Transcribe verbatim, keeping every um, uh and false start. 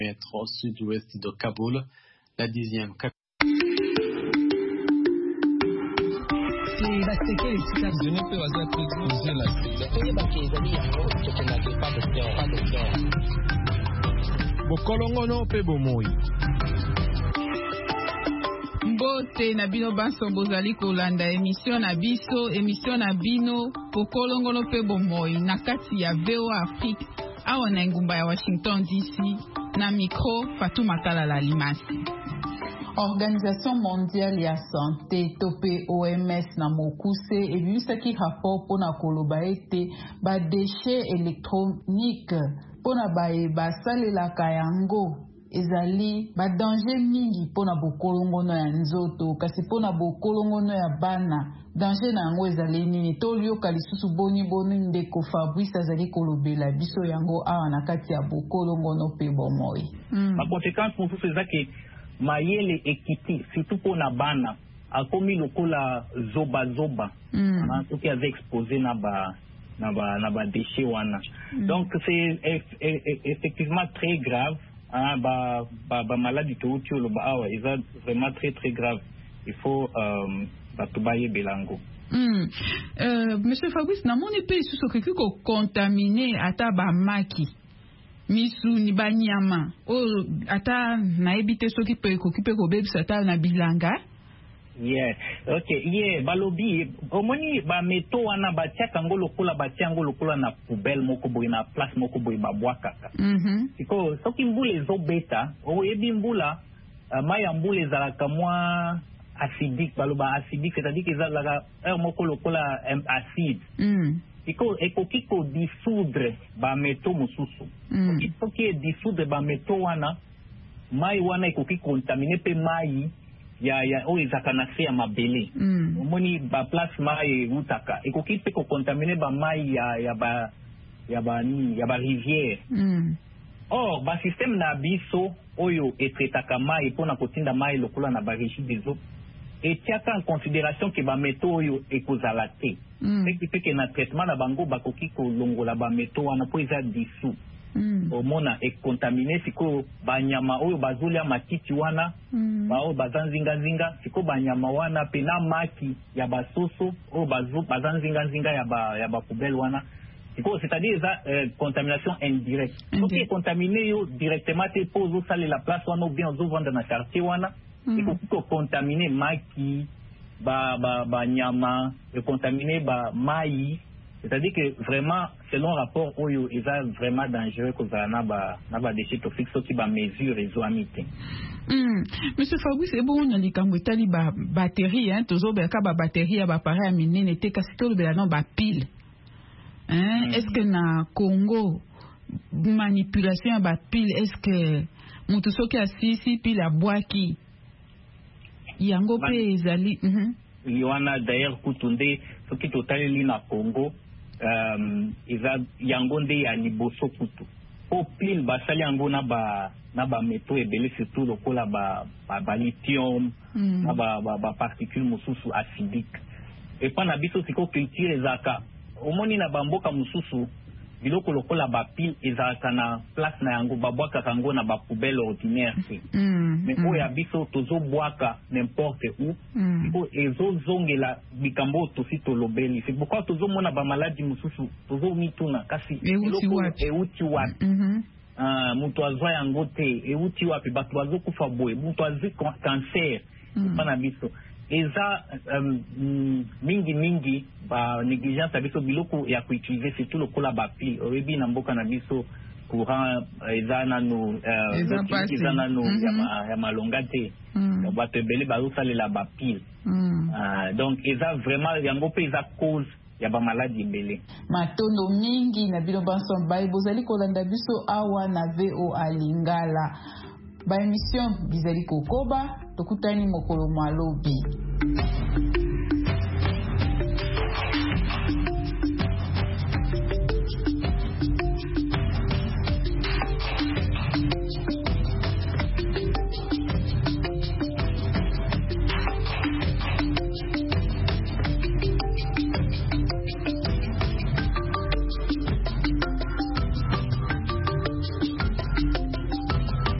Métro sud-ouest de Kaboul, la dixième capitale. Bokolongono pe bomoi. Mbote na bino banso bozali kolanda émission na biso émission na bino Bokolongono pe bomoi na kati ya V O A Afrique awa na ngumba ya Washington D C na micro Fatou Makala la Limasi. Organisation mondiale ya santé tope O M S na mokuse ebimisaki rapport pona koloba ete ba déchets électroniques pona baye basalelaka yango ezali ba danger mingi pona bokolongono ya nzoto kasi pona bokolongono ya bana danger na yango ezali nini tolioka lisusu boni boni ndeko Fabrice azali kolobela biso yango awa na kati ya bokolongono pe bomoi. Mm. Ma conséquence mosusu ezaki mayele ekiti surtout pona bana akomi lokola zoba zoba mm. hein, soki aza exposé na ba na ba na ba déchets wana mm. donc c'est eff, eff, effectivement très grave hein, ba ba, ba maladie to utiolo ba awa est vraiment très très grave. Il faut euh, batubaye belango. Mm. Euh, Monsieur Fabrice, na moni pe sous ce qui ko contaminé ata ba maki misu ni banyama o ata na ebite soki pe ko kipe ko bebisa ata na bilanga. Yeah, okay, yeah, balobi omoni ba meto wana ba tiaka ngolo kola ba tiaka ngolo kola na poubelle moko boy na place moko boy ba bwaka. Mhm. Siko soki mbula ezo beta o ebi mbula uh, maya mbula ezalaka mwa acidique baloba acidique c'est-à-dire que ezalaka er moko lokola um, acide. Mhm. Siko ekoki ko dissoudre ba meto mosusu. Mm. Soki dissoudre ba meto wana mai wana ekoki contaminer pe mai ya ya o ezaka na se ya mabele. Mm. Omoni ba place mai utaka ekoki pe ko contaminer ba mai ya ya ba ya ba ni ya ba rivière. Mm. Or ba système na biso oyo etretaka mai pona kotinda mai lokola na ba régie des eaux et tiaka en considération que ba meto oyo ekozala te. Mm. Ce qui fait que na traitement na bango bakoki ko longola ba meto wana po eza dissous. Mm. Omona e contaminé siko banyama oyo bazolia matiti wana mm. ba oyo bazanzinga zinga siko banyama wana pe na maki ya basoso oyo bazo bazanzinga zinga ya ba ya ba poubelle wana siko c'est-à-dire ça euh, contamination indirecte. Mm. Ok contaminé yo directement te pose sale la place wana ou bien ozo vendre na quartier wana mm. siko ko contaminé maki ba ba ba nyama et contaminé ba mai. C'est-à-dire que vraiment, selon rapport, oyo est vraiment dangereux que ça n'a pas n'a déchets toxiques, ce qui va mesure et zoamité. Monsieur Fabrice, c'est bon, on a dit quand vous avez ba batterie, hein, toujours ben quand ba batterie, ba appareil à miner, n'était qu'à ce que le bélanon ba pile. Hein, mm. Est-ce que na Congo manipulation ba pile, est-ce que mutuso qui a sisi pile à bois qui yango pe ezali. Il y en a d'ailleurs kutunde, ce qui total li na Congo. Um, iza yango nde ya liboso kutu po pile basali yango na ba na ba meto ebele surtout lokola ba ba, ba lithium mm. na ba ba, ba particules mususu acidique et pa na biso siko culture ezaka omoni na bamboka mususu biloko lokola ba pile ezaka na place na yango babwaka kango na ba poubelle ordinaire mm. mais mm. oya biso tozo bwaka n'importe où mm. siko ezo zongela bikambo tosi tolobeli c'est pourquoi tozo mona ba maladie mususu tozo mituna kasi biloko euti wapi mm-hmm. ah mutu azwa yango te euti wapi bato bazo kufa boye mutu azwi cancer mm. pa na biso eza um, mingi mingi ba négligence abiso biloko ya kuutiliser surtout lokola ba pile oyebi na mboka na biso courant eza nano eza nano ya malonga te bato ebele bazosalela ba pile donc eza vraiment yango pe eza cause ya ba maladie ebele matondo mingi na bino banso baye bozali kolanda biso awa na V O A Lingala ba émission bizali kokoba tokutani mokolo malobi.